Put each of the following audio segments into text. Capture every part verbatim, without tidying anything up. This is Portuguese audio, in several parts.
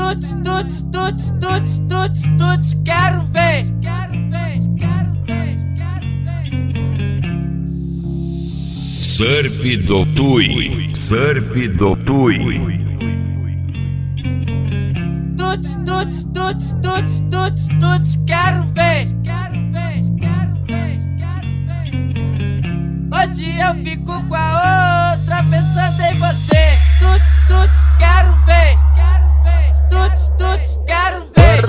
tuts, tuts, tuts, tuts, tuts, tuts, quero ver, quero ver, quero ver, quero ver. Surf do Tui, Surf do Tui. Tuts, tuts, tuts, tuts, tuts, tuts, quero ver, quero ver, quero ver, quero ver. Hoje eu fico com a outra pensando em você. Tuts, tuts, quero ver, quero ver, tuts, tuts, quero ver.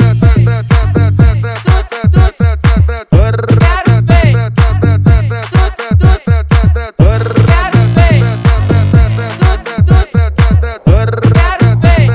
Tuts, tuts, quero ver. Tuts, tuts, quero ver. Tuts, tuts, quero ver.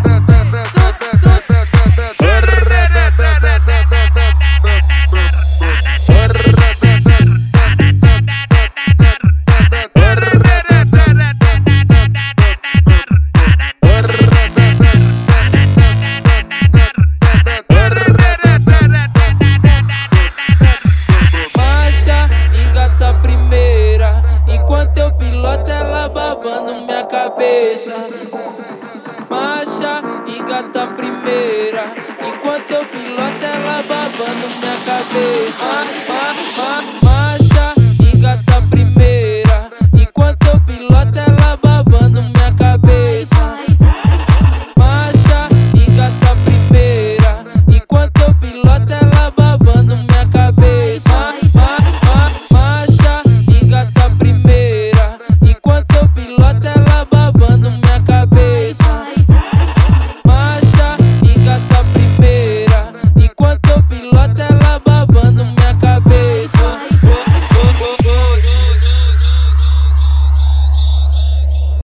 Engata a primeira, enquanto eu piloto ela babando minha cabeça. Marcha, engata a primeira, enquanto eu piloto ela babando minha cabeça. Ah, ah, ah.